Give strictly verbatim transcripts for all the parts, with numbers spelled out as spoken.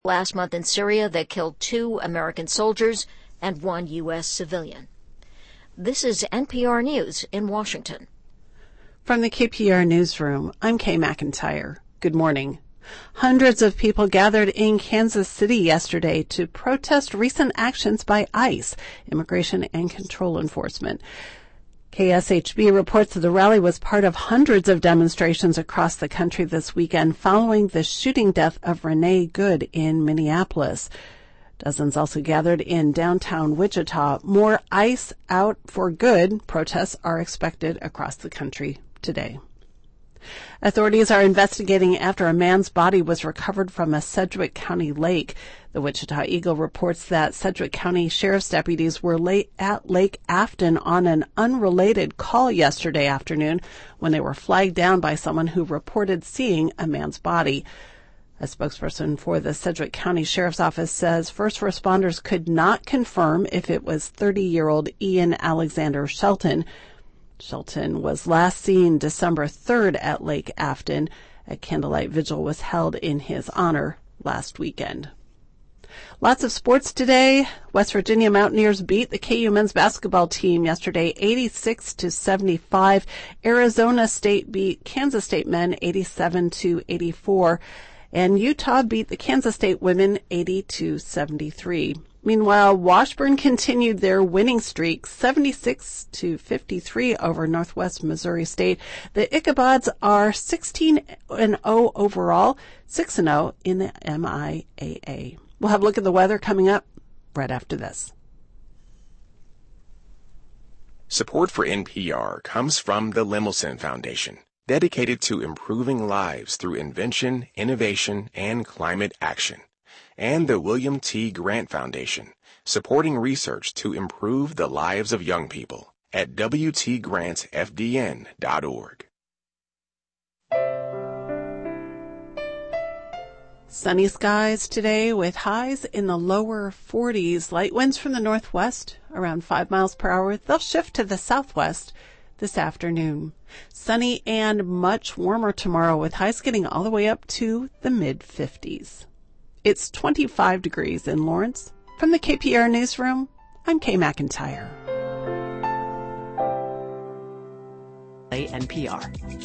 last month in Syria that killed two American soldiers and one U S civilian. This is N P R News in Washington. From the K P R Newsroom, I'm Kay McIntyre. Good morning. Hundreds of people gathered in Kansas City yesterday to protest recent actions by ICE, Immigration and Control Enforcement. K S H B reports that the rally was part of hundreds of demonstrations across the country this weekend following the shooting death of Renee Good in Minneapolis. Dozens also gathered in downtown Wichita. More ICE Out for Good protests are expected across the country today. Authorities are investigating after a man's body was recovered from a Sedgwick County lake. The Wichita Eagle reports that Sedgwick County Sheriff's deputies were late at Lake Afton on an unrelated call yesterday afternoon when they were flagged down by someone who reported seeing a man's body. A spokesperson for the Sedgwick County Sheriff's Office says first responders could not confirm if it was thirty-year-old Ian Alexander Shelton. Shelton was last seen December third at Lake Afton. A candlelight vigil was held in his honor last weekend. Lots of sports today. West Virginia Mountaineers beat the K U men's basketball team yesterday eighty-six to seventy-five. Arizona State beat Kansas State men eighty-seven to eighty-four. And Utah beat the Kansas State women eighty to seventy-three. Meanwhile, Washburn continued their winning streak, seventy-six to fifty-three over Northwest Missouri State. The Ichabods are sixteen and oh overall, six and oh in the M I A A. We'll have a look at the weather coming up right after this. Support for N P R comes from the Lemelson Foundation, dedicated to improving lives through invention, innovation, and climate action. And the William T. Grant Foundation, supporting research to improve the lives of young people at W T grants F D N dot org. Sunny skies today with highs in the lower forties. Light winds from the northwest around five miles per hour. They'll shift to the southwest this afternoon. Sunny and much warmer tomorrow with highs getting all the way up to the mid fifties. It's twenty-five degrees in Lawrence. From the K P R Newsroom, I'm Kay McIntyre. N P R.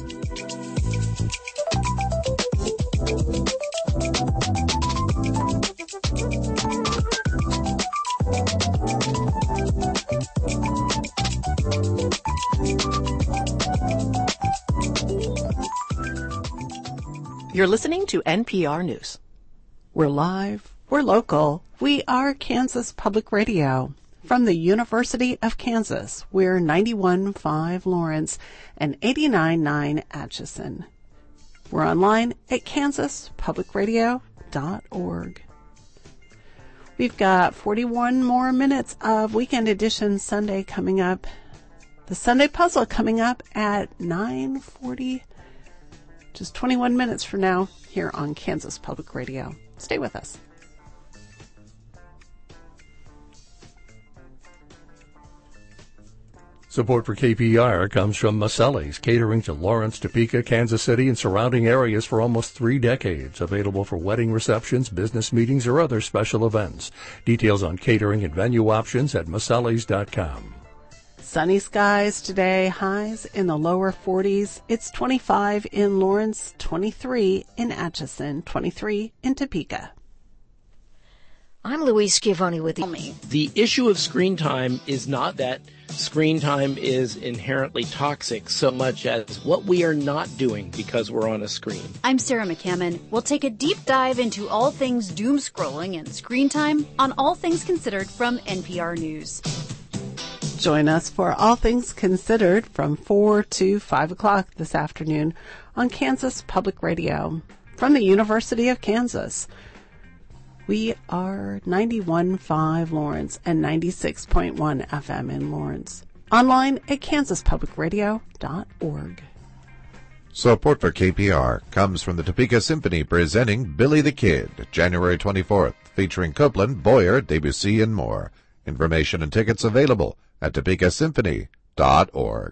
You're listening to N P R News. We're live, we're local, we are Kansas Public Radio. From the University of Kansas, we're ninety-one point five Lawrence and eighty-nine point nine Atchison. We're online at kansas public radio dot org. We've got forty-one more minutes of Weekend Edition Sunday coming up. The Sunday Puzzle coming up at nine forty, just twenty-one minutes from now, here on Kansas Public Radio. Stay with us. Support for K P R comes from Maselli's, catering to Lawrence, Topeka, Kansas City, and surrounding areas for almost three decades. Available for wedding receptions, business meetings, or other special events. Details on catering and venue options at masellis dot com. Sunny skies today, highs in the lower forties. It's twenty-five in Lawrence, twenty-three in Atchison, twenty-three in Topeka. I'm Louise Schiavone with you. The issue of screen time is not that screen time is inherently toxic so much as what we are not doing because we're on a screen. I'm Sarah McCammon. We'll take a deep dive into all things doom scrolling and screen time on All Things Considered from N P R News. Join us for All Things Considered from four to five o'clock this afternoon on Kansas Public Radio. From the University of Kansas, we are ninety-one point five Lawrence and ninety-six point one F M in Lawrence. Online at kansas public radio dot org. Support for K P R comes from the Topeka Symphony presenting Billy the Kid, January twenty-fourth, featuring Copeland, Boyer, Debussy, and more. Information and tickets available at topeka symphony dot org.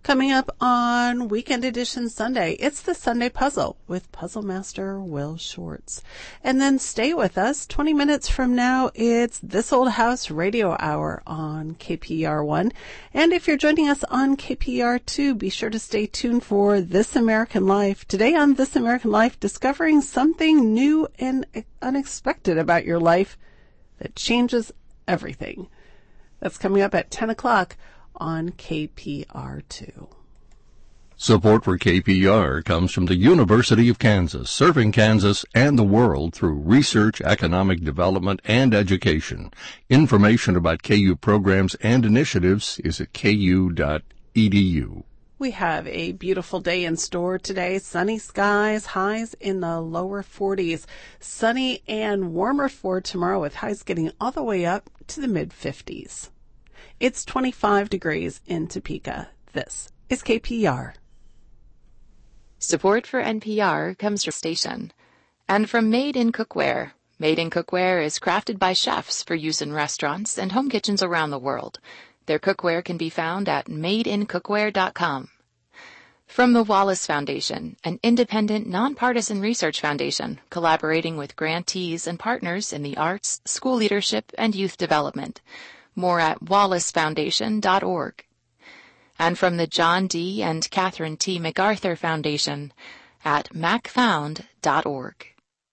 Coming up on Weekend Edition Sunday, it's the Sunday Puzzle with Puzzle Master Will Shorts. And then stay with us. twenty minutes from now, it's This Old House Radio Hour on K P R one. And if you're joining us on K P R two, be sure to stay tuned for This American Life. Today on This American Life, discovering something new and unexpected about your life that changes everything. That's coming up at ten o'clock on K P R two. Support for K P R comes from the University of Kansas, serving Kansas and the world through research, economic development, and education. Information about K U programs and initiatives is at k u dot e d u. We have a beautiful day in store today. Sunny skies, highs in the lower forties. Sunny and warmer for tomorrow with highs getting all the way up to the mid fifties. It's twenty-five degrees in Topeka. This is K P R. Support for N P R comes from station and from Made in Cookware. Made in Cookware is crafted by chefs for use in restaurants and home kitchens around the world. Their cookware can be found at made in cookware dot com. From the Wallace Foundation, an independent, nonpartisan research foundation collaborating with grantees and partners in the arts, school leadership, and youth development. More at wallace foundation dot org. And from the John D. and Catherine T. MacArthur Foundation at mac found dot org.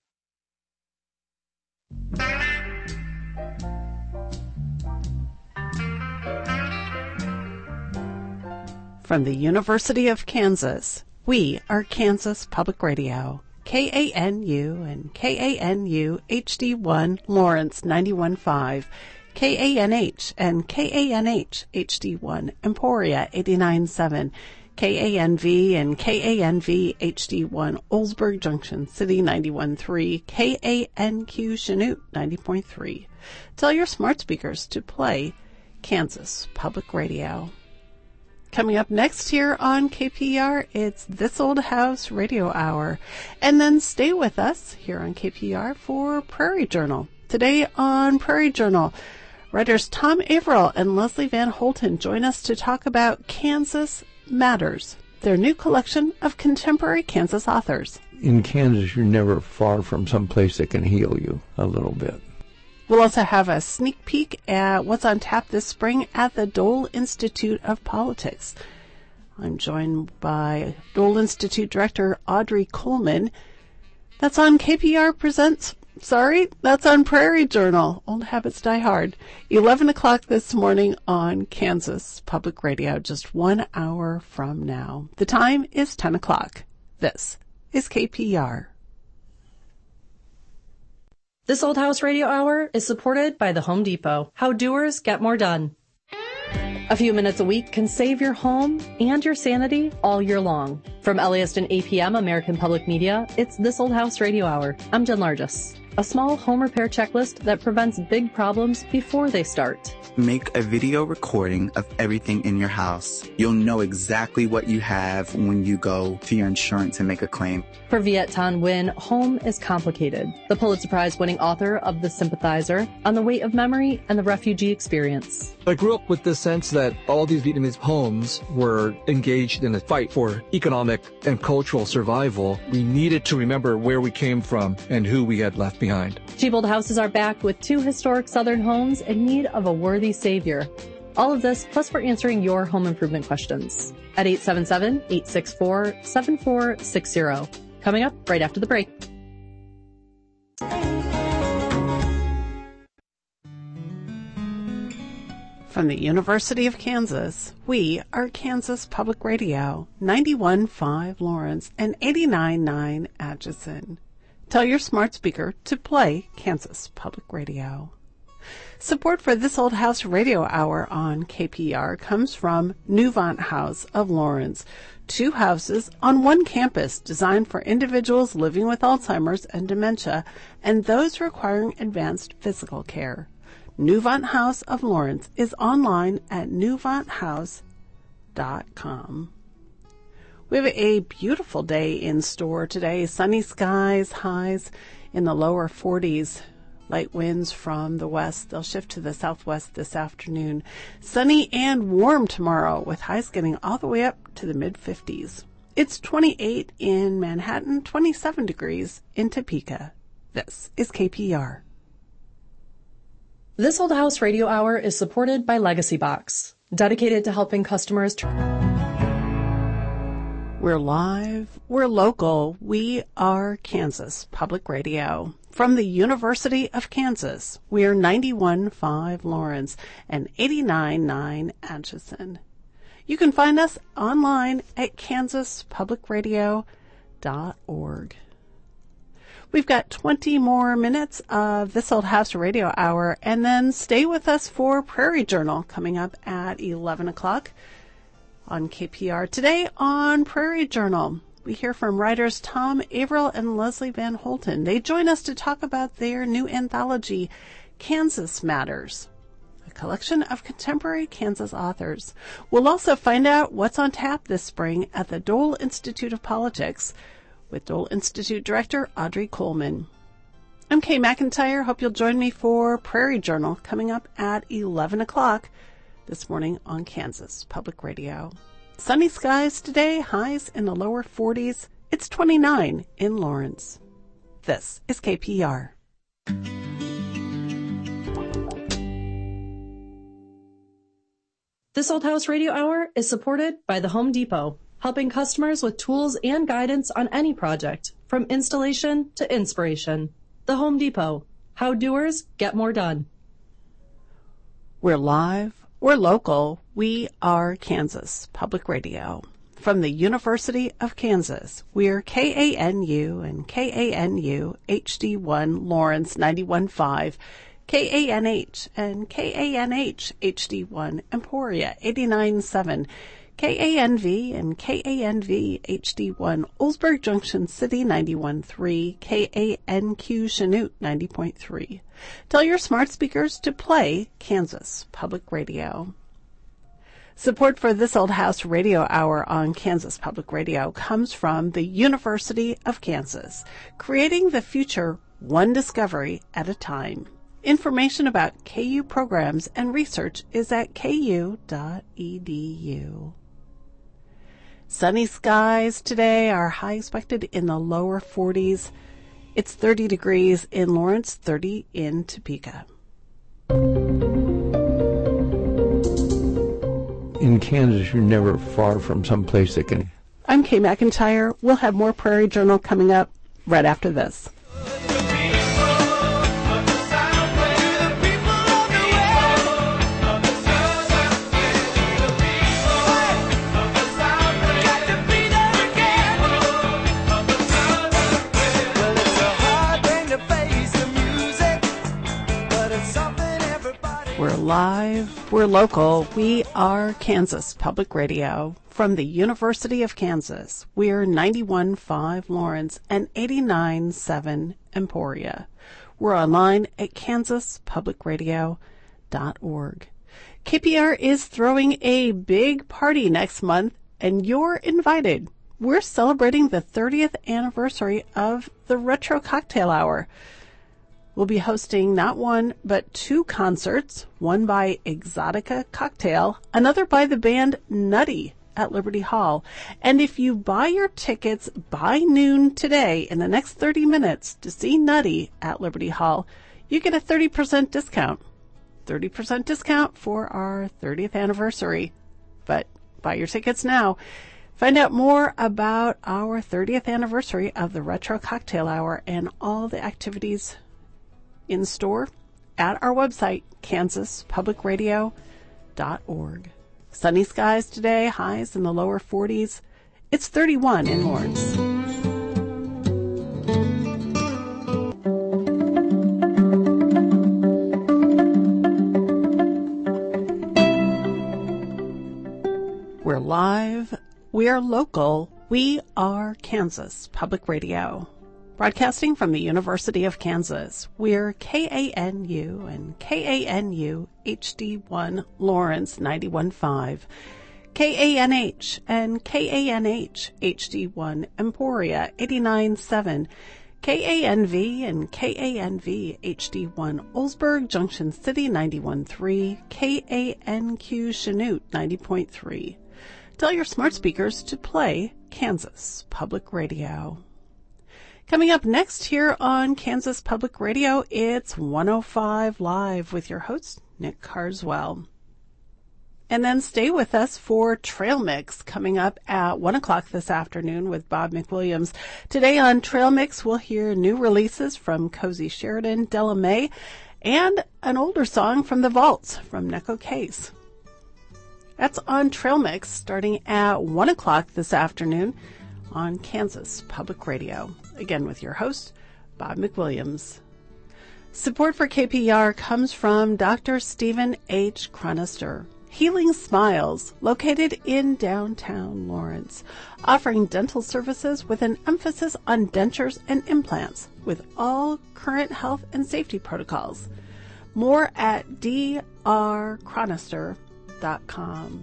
From the University of Kansas, we are Kansas Public Radio. K A N U and K A N U H D one Lawrence ninety-one point five. K A N H and K A N H H D one Emporia eighty-nine point seven, K A N V and K A N V H D one Oldsburg Junction City ninety-one point three, K A N Q Chanute ninety point three. Tell your smart speakers to play Kansas Public Radio. Coming up next here on K P R, it's This Old House Radio Hour. And then stay with us here on K P R for Prairie Journal. Today on Prairie Journal, writers Tom Averill and Leslie Van Holten join us to talk about Kansas Matters, their new collection of contemporary Kansas authors. In Kansas, you're never far from some place that can heal you a little bit. We'll also have a sneak peek at what's on tap this spring at the Dole Institute of Politics. I'm joined by Dole Institute Director Audrey Coleman. That's on K P R Presents. Sorry, that's on Prairie Journal. Old habits die hard. eleven o'clock this morning on Kansas Public Radio, just one hour from now. The time is ten o'clock. This is K P R. This Old House Radio Hour is supported by the Home Depot. How doers get more done. A few minutes a week can save your home and your sanity all year long. From earliest and A P M American Public Media, it's This Old House Radio Hour. I'm Jen Largis. A small home repair checklist that prevents big problems before they start. Make a video recording of everything in your house. You'll know exactly what you have when you go to your insurance and make a claim. For Viet Thanh Nguyen, home is complicated. The Pulitzer Prize-winning author of The Sympathizer, On the Weight of Memory and the Refugee Experience. I grew up with the sense that all these Vietnamese homes were engaged in a fight for economic and cultural survival. We needed to remember where we came from and who we had left behind. Cheap Old Houses are back with two historic Southern homes in need of a worthy savior. All of this, plus we're answering your home improvement questions at eight seven seven, eight six four, seven four six zero. Coming up right after the break. From the University of Kansas, we are Kansas Public Radio, ninety-one point five Lawrence and eighty-nine point nine Atchison. Tell your smart speaker to play Kansas Public Radio. Support for This Old House Radio Hour on K P R comes from Newvant House of Lawrence, two houses on one campus designed for individuals living with Alzheimer's and dementia and those requiring advanced physical care. Newvant House of Lawrence is online at newvant house dot com. We have a beautiful day in store today. Sunny skies, highs in the lower forties. Light winds from the west. They'll shift to the southwest this afternoon. Sunny and warm tomorrow with highs getting all the way up to the mid fifties. It's twenty-eight in Manhattan, twenty-seven degrees in Topeka. This is K P R. This Old House Radio Hour is supported by Legacy Box, dedicated to helping customers. Tr- We're live, we're local, we are Kansas Public Radio. From the University of Kansas, we are ninety-one point five Lawrence and eighty-nine point nine Atchison. You can find us online at kansas public radio dot org. We've got twenty more minutes of This Old House Radio Hour, and then stay with us for Prairie Journal coming up at eleven o'clock on K P R. Today on Prairie Journal, we hear from writers Tom Averill and Leslie Van Holten. They join us to talk about their new anthology, Kansas Matters, a collection of contemporary Kansas authors. We'll also find out what's on tap this spring at the Dole Institute of Politics with Dole Institute Director Audrey Coleman. I'm Kay McIntyre. Hope you'll join me for Prairie Journal coming up at eleven o'clock this morning on Kansas Public Radio. Sunny skies today, highs in the lower forties. It's twenty-nine in Lawrence. This is K P R. This Old House Radio Hour is supported by the Home Depot, helping customers with tools and guidance on any project, from installation to inspiration. The Home Depot, how doers get more done. We're live, we're local, we are Kansas Public Radio. From the University of Kansas, we're K A N U and K A N U H D one Lawrence ninety-one point five, K A N H and K A N H H D one Emporia eighty-nine point seven, K A N V and K A N V H D one Oldsburg Junction City ninety-one point three, K A N Q Chanute ninety point three. Tell your smart speakers to play Kansas Public Radio. Support for This Old House Radio Hour on Kansas Public Radio comes from the University of Kansas, creating the future one discovery at a time. Information about K U programs and research is at k u dot e d u. Sunny skies today, our high expected in the lower forties. It's thirty degrees in Lawrence, thirty in Topeka. In Kansas, you're never far from some place that can... I'm Kay McIntyre. We'll have more Prairie Journal coming up right after this. We're live, we're local, we are Kansas Public Radio. From the University of Kansas, we're ninety-one point five Lawrence and eighty-nine point seven Emporia. We're online at kansas public radio dot org. K P R is throwing a big party next month, and you're invited. We're celebrating the thirtieth anniversary of the Retro Cocktail Hour. We'll be hosting not one, but two concerts, one by Exotica Cocktail, another by the band Nutty at Liberty Hall. And if you buy your tickets by noon today, in the next thirty minutes, to see Nutty at Liberty Hall, you get a thirty percent discount. thirty percent discount for our thirtieth anniversary. But buy your tickets now. Find out more about our thirtieth anniversary of the Retro Cocktail Hour and all the activities in store at our website, kansas public radio dot org. Sunny skies today, highs in the lower forties. It's thirty-one in Lawrence. We're live, we are local, we are Kansas Public Radio. Broadcasting from the University of Kansas, we're K A N U and K A N U H D one Lawrence ninety-one point five, K A N H and K A N H H D one Emporia eighty-nine point seven, K A N V and K A N V H D one Oldsburg, Junction City ninety-one point three, K A N Q Chanute ninety point three. Tell your smart speakers to play Kansas Public Radio. Coming up next here on Kansas Public Radio, it's one oh five Live with your host, Nick Carswell. And then stay with us for Trail Mix coming up at one o'clock this afternoon with Bob McWilliams. Today on Trail Mix, we'll hear new releases from Cozy Sheridan, Della Mae, and an older song from The Vaults from Neko Case. That's on Trail Mix starting at one o'clock this afternoon on Kansas Public Radio. Again with your host, Bob McWilliams. Support for K P R comes from Doctor Stephen H. Chronister. Healing Smiles, located in downtown Lawrence, offering dental services with an emphasis on dentures and implants with all current health and safety protocols. More at d r chronister dot com.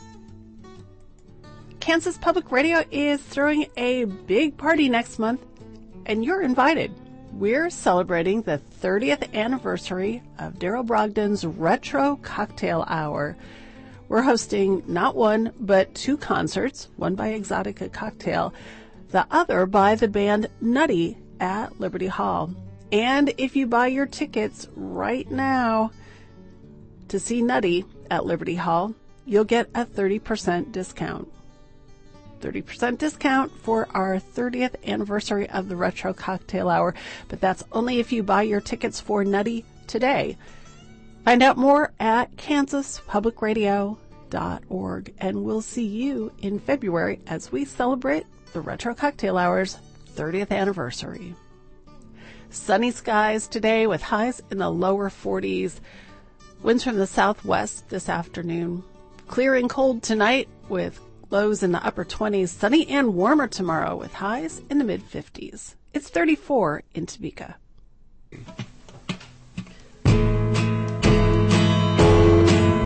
Kansas Public Radio is throwing a big party next month, and you're invited. We're celebrating the thirtieth anniversary of Daryl Brogdon's Retro Cocktail Hour. We're hosting not one, but two concerts, one by Exotica Cocktail, the other by the band Nutty at Liberty Hall. And if you buy your tickets right now to see Nutty at Liberty Hall, you'll get a thirty percent discount. thirty percent discount for our thirtieth anniversary of the Retro Cocktail Hour, but that's only if you buy your tickets for Nutty today. Find out more at kansas public radio dot org, and we'll see you in February as we celebrate the Retro Cocktail Hour's thirtieth anniversary. Sunny skies today with highs in the lower forties. Winds from the southwest this afternoon. Clear and cold tonight with lows in the upper twenties. Sunny and warmer tomorrow with highs in the mid fifties. It's thirty-four in Topeka.